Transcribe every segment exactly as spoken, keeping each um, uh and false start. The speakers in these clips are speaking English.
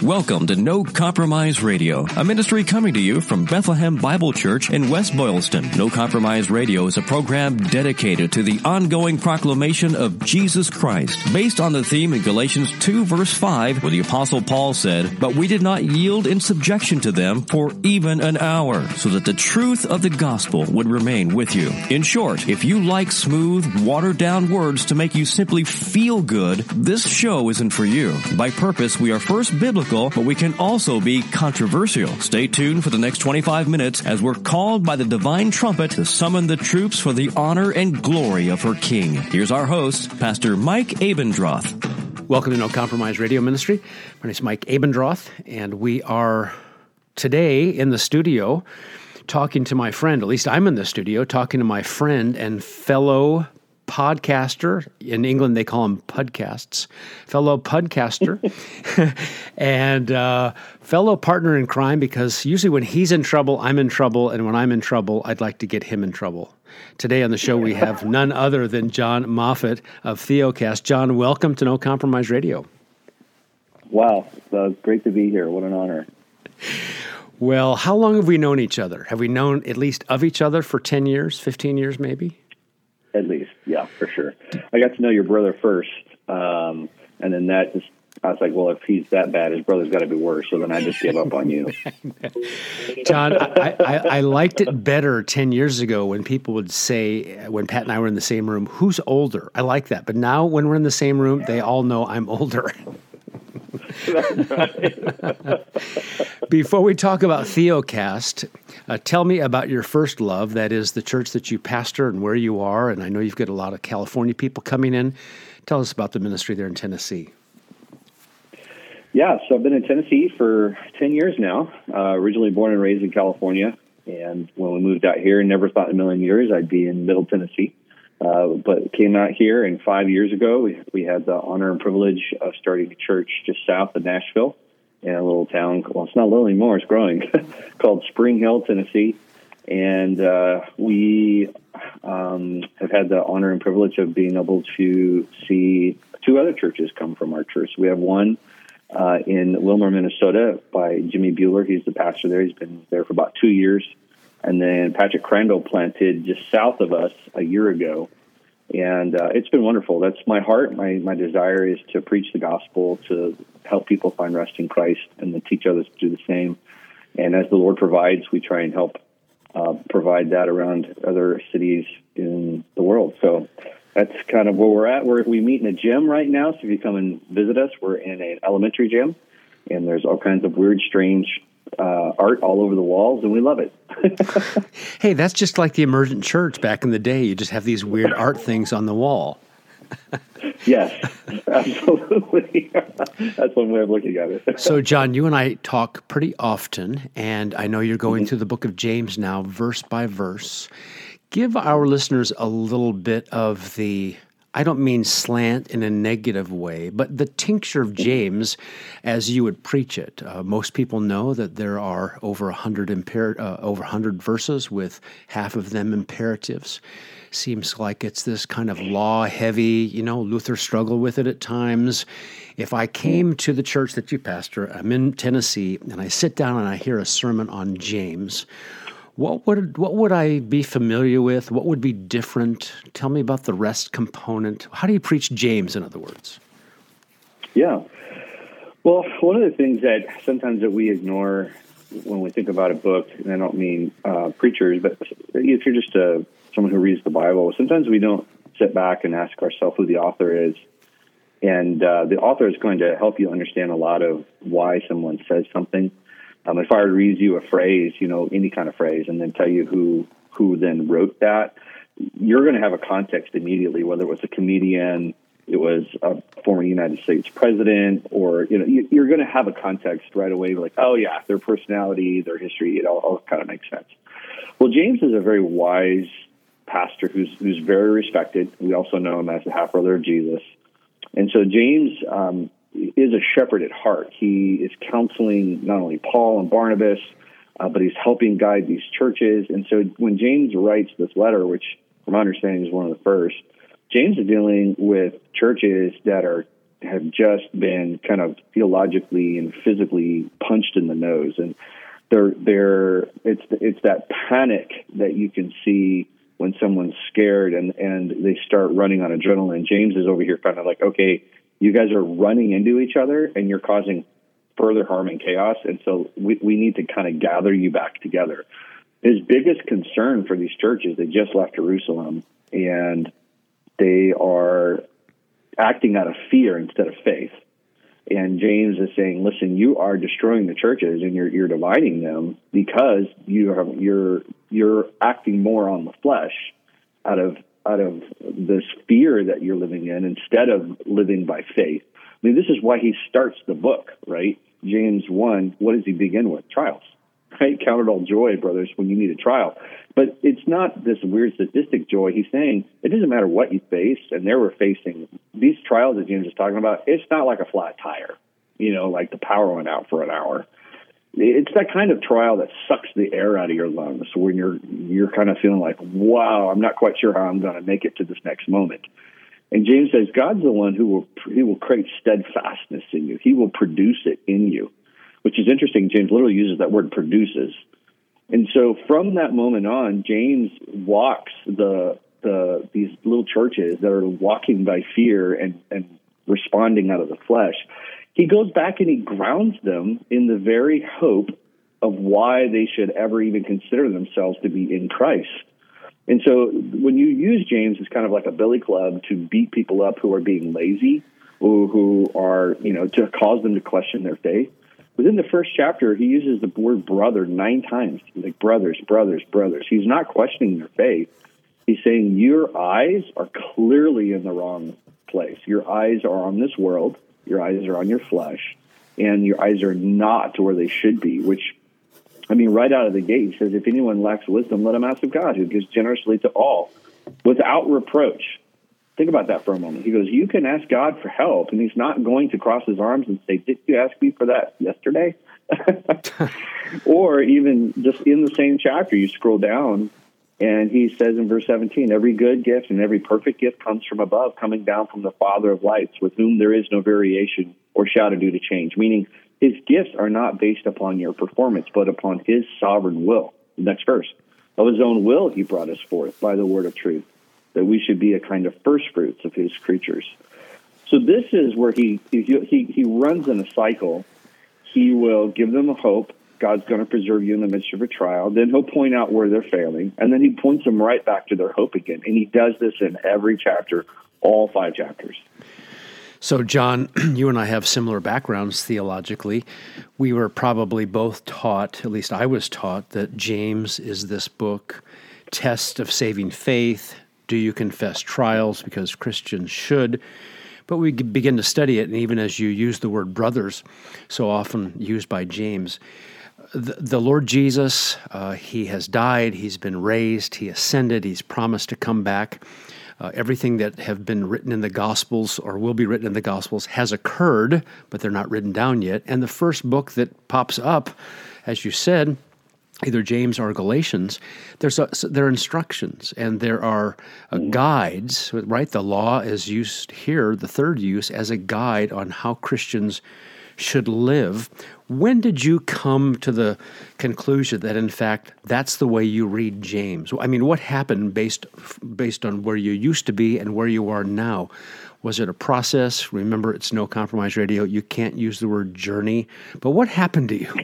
Welcome to No Compromise Radio, a ministry coming to you from Bethlehem Bible Church in West Boylston. No Compromise Radio is a program dedicated to the ongoing proclamation of Jesus Christ, based on the theme in Galatians two verse five, where the Apostle Paul said, "But we did not yield in subjection to them for even an hour, so that the truth of the gospel would remain with you." In short, if you like smooth, watered-down words to make you simply feel good, this show isn't for you. By purpose, we are first biblical, but we can also be controversial. Stay tuned for the next twenty-five minutes as we're called by the divine trumpet to summon the troops for the honor and glory of her King. Here's our host, Pastor Mike Abendroth. Welcome to No Compromise Radio Ministry. My name is Mike Abendroth, and we are today in the studio talking to my friend, at least I'm in the studio, talking to my friend and fellow podcaster. In England, they call them podcasts. Fellow podcaster and uh, fellow partner in crime, because usually when he's in trouble, I'm in trouble, and when I'm in trouble, I'd like to get him in trouble. Today on the show, we have none other than John Moffat of Theocast. John, welcome to No Compromise Radio. Wow, uh, great to be here. What an honor. Well, how long have we known each other? Have we known at least of each other for ten years, fifteen years maybe? At least, yeah, for sure. I got to know your brother first, um, and then that just, I was like, well, if he's that bad, his brother's got to be worse, so then I just gave up on you. John, I, I, I liked it better ten years ago when people would say, when Pat and I were in the same room, who's older? I like that. But now when we're in the same room, they all know I'm older. Before we talk about Theocast, uh, tell me about your first love, that is the church that you pastor and where you are. And I know you've got a lot of California people coming in. Tell us about the ministry there in Tennessee. Yeah, so I've been in Tennessee for ten years now, uh, originally born and raised in California. And when we moved out here, never thought in a million years I'd be in Middle Tennessee. Uh, but came out here, and five years ago, we, we had the honor and privilege of starting a church just south of Nashville in a little town. Well, it's not little anymore; it's growing. Called Spring Hill, Tennessee, and uh, we um, have had the honor and privilege of being able to see two other churches come from our church. We have one uh, in Wilmer, Minnesota, by Jimmy Bueller. He's the pastor there. He's been there for about two years. And then Patrick Crandall planted just south of us a year ago. And uh, it's been wonderful. That's my heart. My my desire is to preach the gospel, to help people find rest in Christ, and to teach others to do the same. And as the Lord provides, we try and help uh, provide that around other cities in the world. So that's kind of where we're at. We're, we meet in a gym right now. So if you come and visit us, we're in an elementary gym. And there's all kinds of weird, strange Uh, art all over the walls, and we love it. Hey, that's just like the emergent church back in the day. You just have these weird art things on the wall. Yes, absolutely. That's one way of looking at it. So, John, you and I talk pretty often, and I know you're going mm-hmm. through the book of James now, verse by verse. Give our listeners a little bit of the, I don't mean slant in a negative way, but the tincture of James as you would preach it. Uh, most people know that there are over one hundred imper- uh, over one hundred verses with half of them imperatives. Seems like it's this kind of law-heavy, you know, Luther struggled with it at times. If I came to the church that you pastor, I'm in Tennessee, and I sit down and I hear a sermon on James, What would what would I be familiar with? What would be different? Tell me about the rest component. How do you preach James, in other words? Yeah. Well, one of the things that sometimes that we ignore when we think about a book, and I don't mean uh, preachers, but if you're just a, someone who reads the Bible, sometimes we don't sit back and ask ourselves who the author is. And uh, the author is going to help you understand a lot of why someone says something. Um, if I were to read you a phrase, you know, any kind of phrase, and then tell you who who then wrote that, you're going to have a context immediately, whether it was a comedian, it was a former United States president, or, you know, you, you're going to have a context right away, like, oh, yeah, their personality, their history, it all, all kind of makes sense. Well, James is a very wise pastor who's who's very respected. We also know him as the half-brother of Jesus. And so James um is a shepherd at heart. He is counseling not only Paul and Barnabas, uh, but he's helping guide these churches. And so when James writes this letter, which from my understanding is one of the first, James is dealing with churches that are have just been kind of theologically and physically punched in the nose. And they're, they're, it's, it's that panic that you can see when someone's scared and, and they start running on adrenaline. James is over here kind of like, okay, you guys are running into each other and you're causing further harm and chaos. And so we, we need to kind of gather you back together. His biggest concern for these churches, they just left Jerusalem and they are acting out of fear instead of faith. And James is saying, listen, you are destroying the churches and you're you're dividing them because you are you're you're acting more on the flesh out of out of this fear that you're living in instead of living by faith. I mean, this is why he starts the book, right? James one, what does he begin with? Trials. Right? Count it all joy, brothers, when you need a trial. But it's not this weird sadistic joy. He's saying it doesn't matter what you face, and they were facing these trials that James is talking about. It's not like a flat tire, you know, like the power went out for an hour. It's that kind of trial that sucks the air out of your lungs when you're you're kind of feeling like, wow, I'm not quite sure how I'm going to make it to this next moment. And James says God's the one who will he will create steadfastness in you. He will produce it in you. Which is interesting. James literally uses that word produces. And so from that moment on, James walks the the these little churches that are walking by fear and, and responding out of the flesh. He goes back and he grounds them in the very hope of why they should ever even consider themselves to be in Christ. And so when you use James as kind of like a billy club to beat people up who are being lazy, who, who are, you know, to cause them to question their faith, within the first chapter, he uses the word brother nine times. He's like, brothers, brothers, brothers. He's not questioning their faith. He's saying your eyes are clearly in the wrong place. Your eyes are on this world. Your eyes are on your flesh. And your eyes are not where they should be, which, I mean, right out of the gate, he says, if anyone lacks wisdom, let him ask of God, who gives generously to all, without reproach. Think about that for a moment. He goes, you can ask God for help, and he's not going to cross his arms and say, did you ask me for that yesterday? Or even just in the same chapter, you scroll down, and he says in verse seventeen, every good gift and every perfect gift comes from above, coming down from the Father of lights, with whom there is no variation or shadow due to change. Meaning his gifts are not based upon your performance, but upon his sovereign will. Next verse. Of his own will he brought us forth by the word of truth, that we should be a kind of first fruits of his creatures. So this is where he he he, he runs in a cycle. He will give them a hope. God's going to preserve you in the midst of a trial. Then he'll point out where they're failing, and then he points them right back to their hope again. And he does this in every chapter, all five chapters. So, John, you and I have similar backgrounds theologically. We were probably both taught, at least I was taught, that James is this book, test of saving faith. Do you confess trials? Because Christians should. But we begin to study it, and even as you use the word brothers, so often used by James, the, the Lord Jesus, uh, he has died, he's been raised, he ascended, he's promised to come back. Uh, everything that have been written in the Gospels or will be written in the Gospels has occurred, but they're not written down yet. And the first book that pops up, as you said, either James or Galatians, there's a, there are instructions and there are uh, guides, right? The law is used here, the third use, as a guide on how Christians should live. When did you come to the conclusion that, in fact, that's the way you read James? I mean, what happened based based on where you used to be and where you are now? Was it a process? Remember, it's No Compromise Radio. You can't use the word journey. But what happened to you?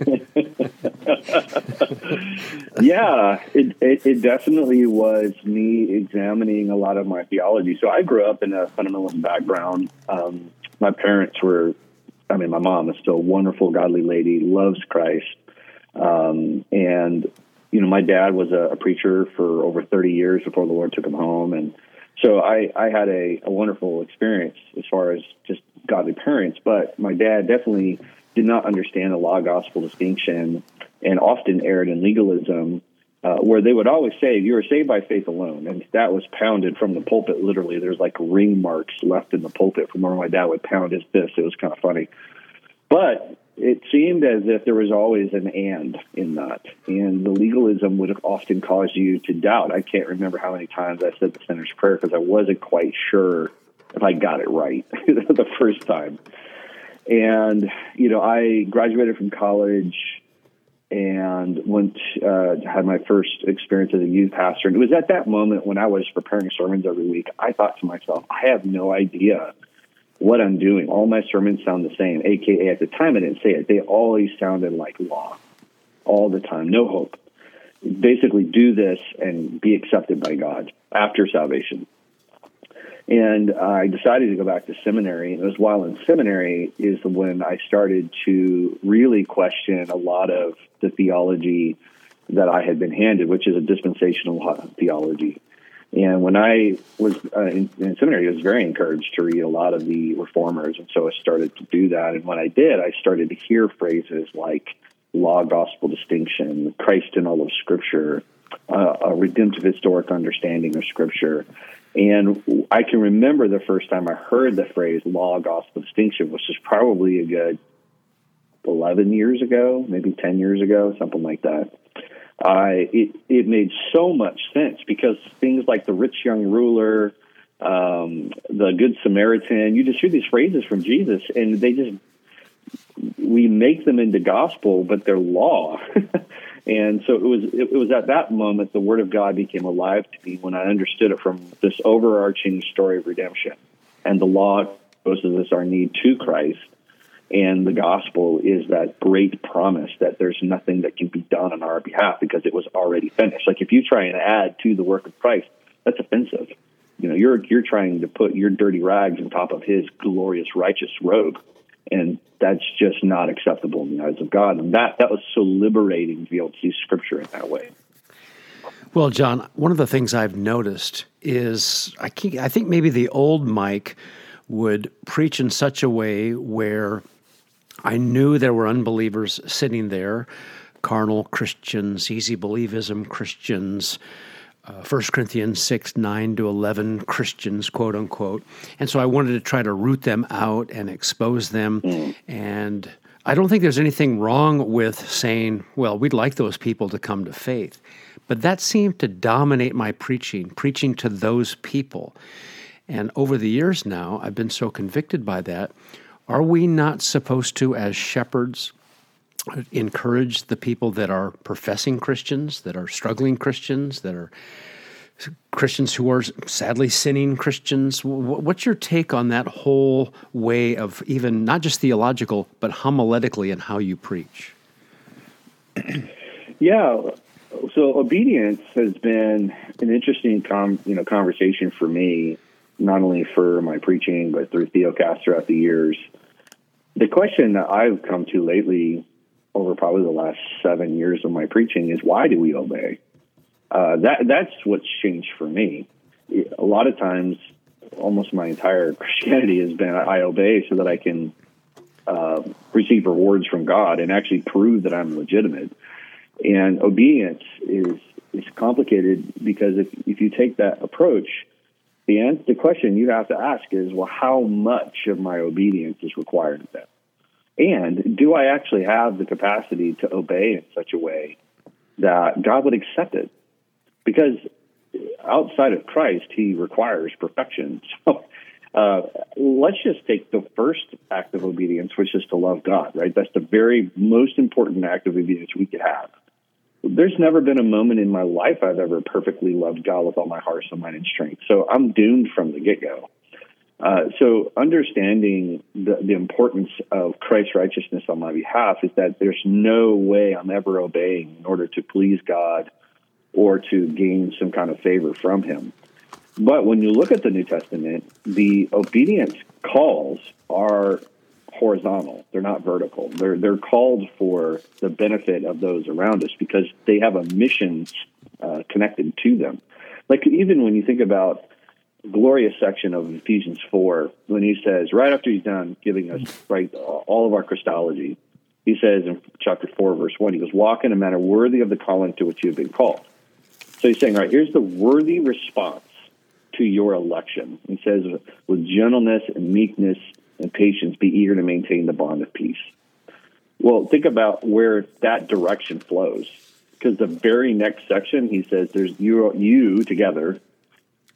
yeah, it, it, it definitely was me examining a lot of my theology. So I grew up in a fundamentalist background. Um, my parents were, I mean, my mom is still a wonderful, godly lady, loves Christ. Um, and, you know, my dad was a, a preacher for over thirty years before the Lord took him home. And so I, I had a, a wonderful experience as far as just godly parents. But my dad definitely did not understand the law-gospel distinction and often erred in legalism, uh, where they would always say, you are saved by faith alone. And that was pounded from the pulpit, literally. There's like ring marks left in the pulpit from where my dad would pound his fist. It was kind of funny. But it seemed as if there was always an and in that. And the legalism would often cause you to doubt. I can't remember how many times I said the sinner's prayer because I wasn't quite sure if I got it right the first time. And, you know, I graduated from college and went, uh, had my first experience as a youth pastor. And it was at that moment when I was preparing sermons every week, I thought to myself, I have no idea what I'm doing. All my sermons sound the same, A K A at the time I didn't say it. They always sounded like law all the time, no hope. Basically do this and be accepted by God after salvation. And I decided to go back to seminary. And it was while in seminary is when I started to really question a lot of the theology that I had been handed, which is a dispensational theology. And when I was uh, in, in seminary, I was very encouraged to read a lot of the reformers. And so I started to do that. And when I did, I started to hear phrases like law-gospel distinction, Christ in all of Scripture, uh, a redemptive historic understanding of Scripture. And I can remember the first time I heard the phrase law-gospel distinction, which was probably a good eleven years ago, maybe ten years ago, something like that. I it, it made so much sense because things like the rich young ruler, um, the Good Samaritan, you just hear these phrases from Jesus, and they just, we make them into gospel, but they're law. And so it was it was at that moment the Word of God became alive to me when I understood it from this overarching story of redemption. And the law exposes us our need to Christ, and the gospel is that great promise that there's nothing that can be done on our behalf because it was already finished. Like if you try and add to the work of Christ, that's offensive. You know, you're you're trying to put your dirty rags on top of His glorious righteous robe, and that's just not acceptable in the eyes of God. And that, that was so liberating to be able to see Scripture in that way. Well, John, one of the things I've noticed is I, keep, I think maybe the old Mike would preach in such a way where I knew there were unbelievers sitting there, carnal Christians, easy believism Christians, Uh, First Corinthians six, nine to eleven Christians, quote unquote. And so I wanted to try to root them out and expose them. Mm. And I don't think there's anything wrong with saying, well, we'd like those people to come to faith. But that seemed to dominate my preaching, preaching to those people. And over the years now, I've been so convicted by that. Are we not supposed to, as shepherds, encourage the people that are professing Christians, that are struggling Christians, that are Christians who are sadly sinning Christians? What's your take on that whole way of even not just theological, but homiletically in how you preach? Yeah. So obedience has been an interesting com, you know, conversation for me, not only for my preaching, but through Theocast throughout the years. The question that I've come to lately over probably the last seven years of my preaching is, why do we obey? Uh, that that's what's changed for me. A lot of times, almost my entire Christianity has been, I obey so that I can uh, receive rewards from God and actually prove that I'm legitimate. And obedience is is complicated because if, if you take that approach, the answer, the question you have to ask is, well, how much of my obedience is required of that? And do I actually have the capacity to obey in such a way that God would accept it? Because outside of Christ, He requires perfection. So uh, let's just take the first act of obedience, which is to love God, right? That's the very most important act of obedience we could have. There's never been a moment in my life I've ever perfectly loved God with all my heart, soul, mind, and strength. So I'm doomed from the get-go. Uh, so understanding the, the importance of Christ's righteousness on my behalf is that there's no way I'm ever obeying in order to please God or to gain some kind of favor from Him. But when you look at the New Testament, the obedience calls are horizontal. They're not vertical. They're they're called for the benefit of those around us because they have a mission uh, connected to them. Like even when you think about glorious section of Ephesians four, when he says, right after he's done giving us right all of our Christology, he says in chapter four, verse one, he goes, walk in a manner worthy of the calling to which you have been called. So he's saying, right, here's the worthy response to your election. He says, with gentleness and meekness and patience, be eager to maintain the bond of peace. Well, think about where that direction flows, because the very next section, he says, there's you, you together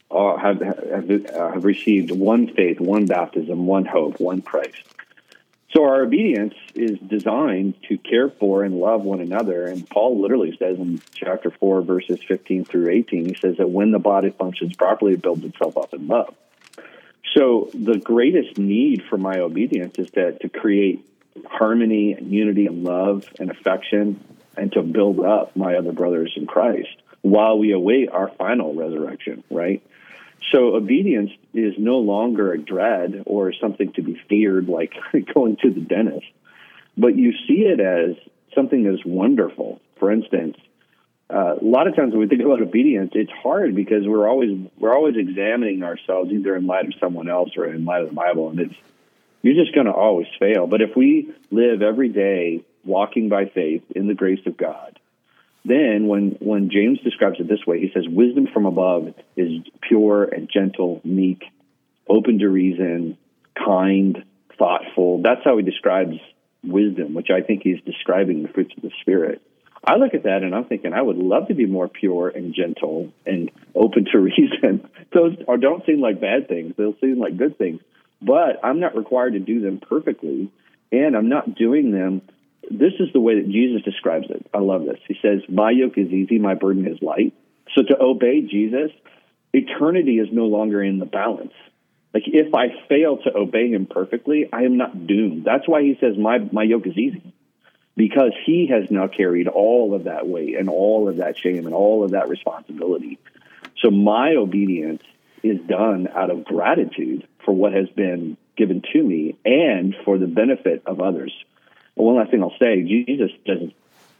uh, have, have, uh, have received one faith, one baptism, one hope, one Christ. So our obedience is designed to care for and love one another. And Paul literally says in chapter four, verses fifteen through eighteen, he says that when the body functions properly, it builds itself up in love. So the greatest need for my obedience is that to create harmony and unity and love and affection and to build up my other brothers in Christ while we await our final resurrection, right? So obedience is no longer a dread or something to be feared like going to the dentist, but you see it as something that is wonderful. For instance, uh, a lot of times when we think about obedience, it's hard because we're always we're always examining ourselves either in light of someone else or in light of the Bible, and it's you're just going to always fail. But if we live every day walking by faith in the grace of God, then when, when James describes it this way, he says, wisdom from above is pure and gentle, meek, open to reason, kind, thoughtful. That's how he describes wisdom, which I think he's describing the fruits of the Spirit. I look at that and I'm thinking, I would love to be more pure and gentle and open to reason. Those are, don't seem like bad things. They'll seem like good things. But I'm not required to do them perfectly, and I'm not doing them. This is the way that Jesus describes it. I love this. He says, my yoke is easy, my burden is light. So to obey Jesus, eternity is no longer in the balance. Like if I fail to obey him perfectly, I am not doomed. That's why he says my, my yoke is easy, because he has now carried all of that weight and all of that shame and all of that responsibility. So my obedience is done out of gratitude for what has been given to me and for the benefit of others. Well, one last thing I'll say, Jesus doesn't,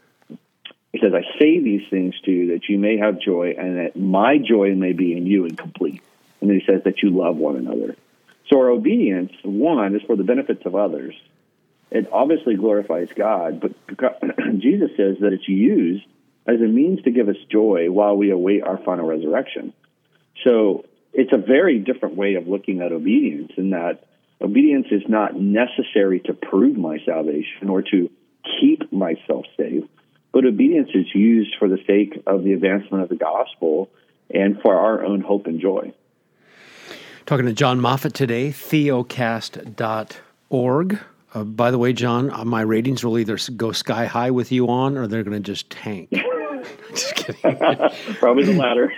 he says, I say these things to you that you may have joy and that my joy may be in you and complete. And then he says that you love one another. So our obedience, one, is for the benefits of others. It obviously glorifies God, but Jesus says that it's used as a means to give us joy while we await our final resurrection. So it's a very different way of looking at obedience, in that obedience is not necessary to prove my salvation or to keep myself saved, but obedience is used for the sake of the advancement of the gospel and for our own hope and joy. Talking to John Moffat today, theocast dot org. Uh, by the way, John, uh, my ratings will either go sky high with you on or they're going to just tank. Just kidding. Probably the latter.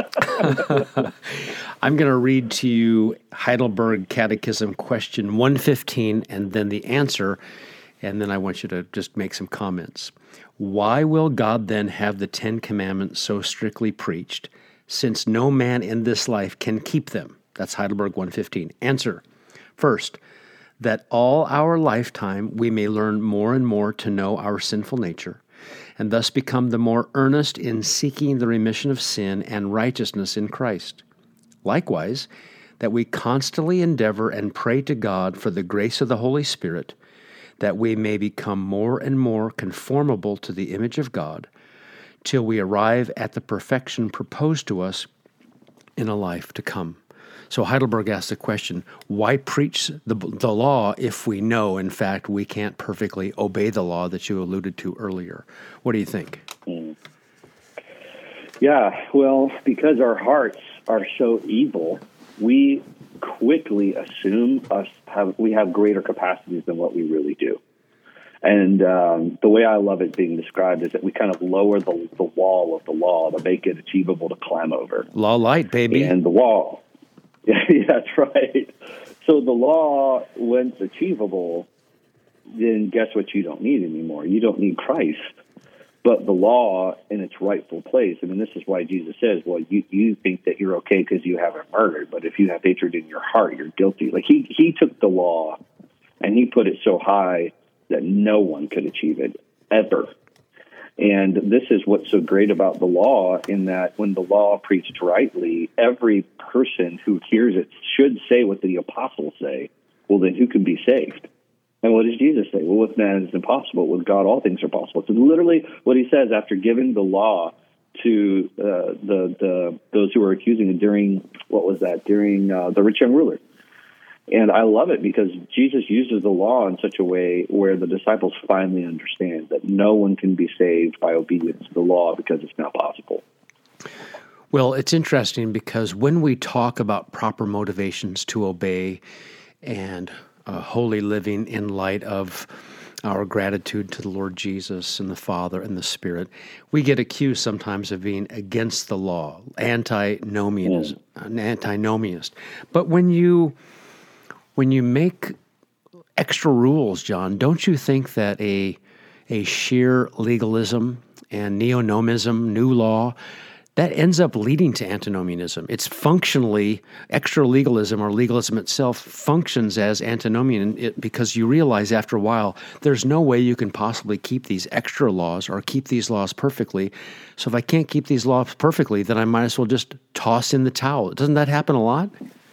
I'm going to read to you Heidelberg Catechism question one fifteen and then the answer, and then I want you to just make some comments. Why will God then have the Ten Commandments so strictly preached, since no man in this life can keep them? That's Heidelberg one fifteen. Answer. First, that all our lifetime we may learn more and more to know our sinful nature, and thus become the more earnest in seeking the remission of sin and righteousness in Christ. Likewise, that we constantly endeavor and pray to God for the grace of the Holy Spirit, that we may become more and more conformable to the image of God, till we arrive at the perfection proposed to us in a life to come. So Heidelberg asked the question, why preach the, the law if we know, in fact, we can't perfectly obey the law that you alluded to earlier? What do you think? Mm. Yeah, well, because our hearts are so evil, we quickly assume us have we have greater capacities than what we really do. And um, the way I love it being described is that we kind of lower the, the wall of the law to make it achievable to climb over. Law light, baby. And the wall. Yeah, that's right. So the law, when it's achievable, then guess what you don't need anymore? You don't need Christ. But the law in its rightful place, I mean, this is why Jesus says, well, you, you think that you're okay because you haven't murdered, but if you have hatred in your heart, you're guilty. Like he, he took the law and he put it so high that no one could achieve it, ever. And this is what's so great about the law, in that when the law preached rightly, every person who hears it should say what the apostles say. Well, then who can be saved? And what does Jesus say? Well, with man it's impossible. With God, all things are possible. It's literally what he says after giving the law to uh, the the those who were accusing him during, what was that, during uh, the rich young ruler. And I love it because Jesus uses the law in such a way where the disciples finally understand that no one can be saved by obedience to the law because it's not possible. Well, it's interesting because when we talk about proper motivations to obey and uh, holy living in light of our gratitude to the Lord Jesus and the Father and the Spirit, we get accused sometimes of being against the law, antinomianism, an antinomiist. But when you when you make extra rules, John, don't you think that a a sheer legalism and neo-nomism, new law, that ends up leading to antinomianism? It's functionally, extra legalism or legalism itself functions as antinomian it, because you realize after a while there's no way you can possibly keep these extra laws or keep these laws perfectly. So if I can't keep these laws perfectly, then I might as well just toss in the towel. Doesn't that happen a lot?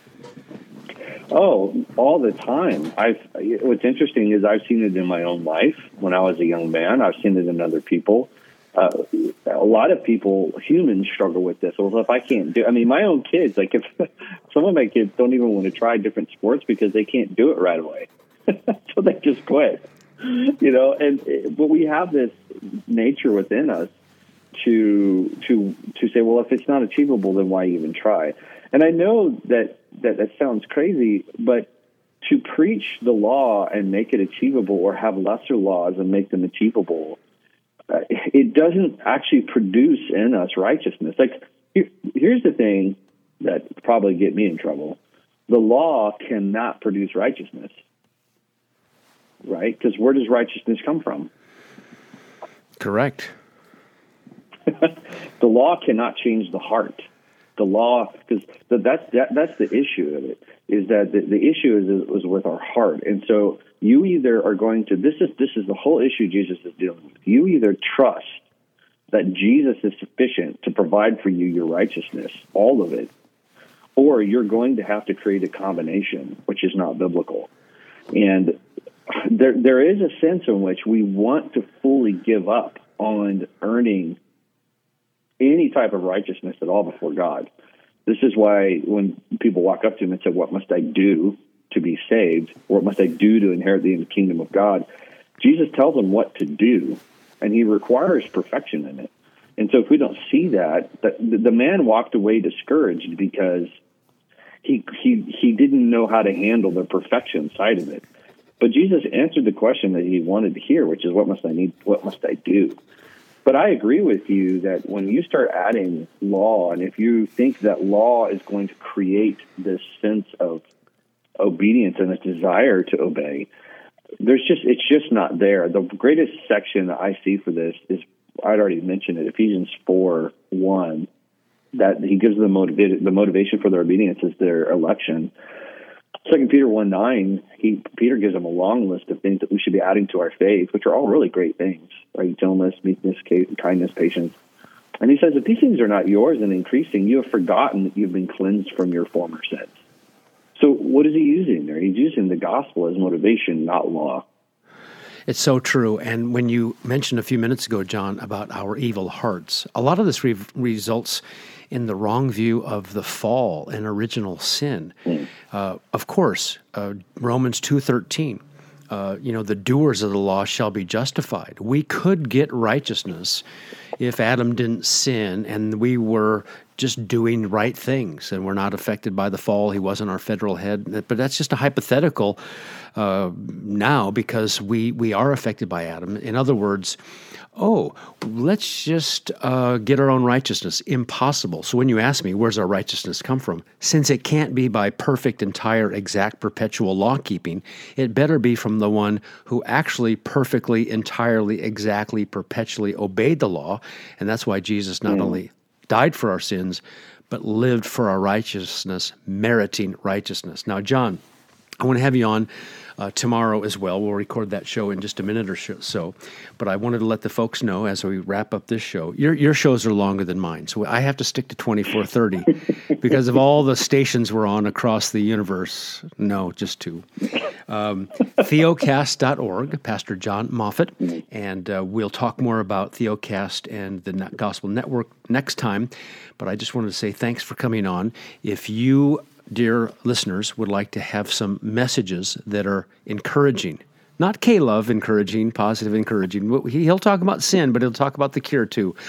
Oh, all the time. I've. What's interesting is I've seen it in my own life when I was a young man. I've seen it in other people. Uh, a lot of people, humans, struggle with this. Well, if I can't do, I mean, my own kids, like if some of my kids don't even want to try different sports because they can't do it right away, so they just quit. You know, and but we have this nature within us to to to say, well, if it's not achievable, then why even try? And I know that that, that sounds crazy, but to preach the law and make it achievable, or have lesser laws and make them achievable, uh, it doesn't actually produce in us righteousness. Like, here, here's the thing that probably get me in trouble. The law cannot produce righteousness, right? Because where does righteousness come from? Correct. The law cannot change the heart. The law, because that's that, that's the issue of it, is that the, the issue is, is with our heart. And so you either are going to, this is this is the whole issue Jesus is dealing with. You either trust that Jesus is sufficient to provide for you your righteousness, all of it, or you're going to have to create a combination, which is not biblical. And there there is a sense in which we want to fully give up on earning any type of righteousness at all before God. This is why when people walk up to him and say, what must I do to be saved? Or what must I do to inherit the kingdom of God? Jesus tells them what to do, and he requires perfection in it. And so if we don't see that, that the man walked away discouraged because he, he, he didn't know how to handle the perfection side of it. But Jesus answered the question that he wanted to hear, which is, what must I need? What must I do? But I agree with you that when you start adding law, and if you think that law is going to create this sense of obedience and a desire to obey, there's just it's just not there. The greatest section that I see for this is, I'd already mentioned it, Ephesians four one, that he gives them motiva- the motivation for their obedience is their election. Second Peter one nine, he Peter gives them a long list of things that we should be adding to our faith, which are all really great things, right? Gentleness, meekness, kindness, patience. And he says, if these things are not yours and increasing, you have forgotten that you've been cleansed from your former sins. So what is he using there? He's using the gospel as motivation, not law. It's so true. And when you mentioned a few minutes ago, John, about our evil hearts, a lot of this re- results in the wrong view of the fall and original sin. Mm. Uh, of course, uh, Romans two thirteen, uh, you know, the doers of the law shall be justified. We could get righteousness if Adam didn't sin and we were just doing right things and we're not affected by the fall. He wasn't our federal head. But that's just a hypothetical uh, now because we, we are affected by Adam. In other words, oh, let's just uh, get our own righteousness. Impossible. So when you ask me, where's our righteousness come from? Since it can't be by perfect, entire, exact, perpetual law-keeping, it better be from the one who actually perfectly, entirely, exactly, perpetually obeyed the law. And that's why Jesus not mm. only died for our sins, but lived for our righteousness, meriting righteousness. Now, John, I want to have you on Uh, tomorrow as well. We'll record that show in just a minute or so. But I wanted to let the folks know as we wrap up this show, your your shows are longer than mine, so I have to stick to twenty-four thirty because of all the stations we're on across the universe. No, just two. Um, Theocast dot org, Pastor John Moffitt, and uh, we'll talk more about Theocast and the Gospel Network next time. But I just wanted to say thanks for coming on. If you, dear listeners, would like to have some messages that are encouraging, not K-Love encouraging, positive encouraging. He'll talk about sin, but he'll talk about the cure too.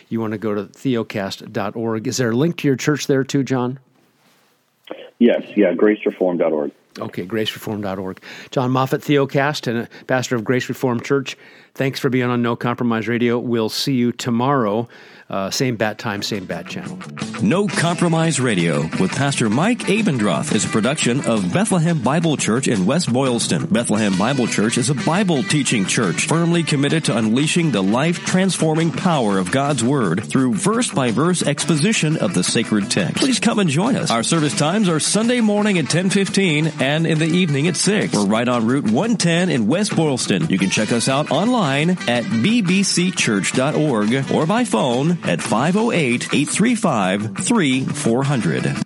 you want to go to theocast dot org. Is there a link to your church there too, John? Yes, yeah, grace reformed dot org. Okay, grace reformed dot org. John Moffitt, Theocast, and a pastor of Grace Reformed Church. Thanks for being on No Compromise Radio. We'll see you tomorrow. Uh, same bat time, same bat channel. No Compromise Radio with Pastor Mike Abendroth is a production of Bethlehem Bible Church in West Boylston. Bethlehem Bible Church is a Bible teaching church firmly committed to unleashing the life-transforming power of God's Word through verse-by-verse exposition of the sacred text. Please come and join us. Our service times are Sunday morning at ten fifteen and in the evening at six. We're right on Route one ten in West Boylston. You can check us out online at b b c church dot org or by phone at five oh eight, eight three five, three four zero zero.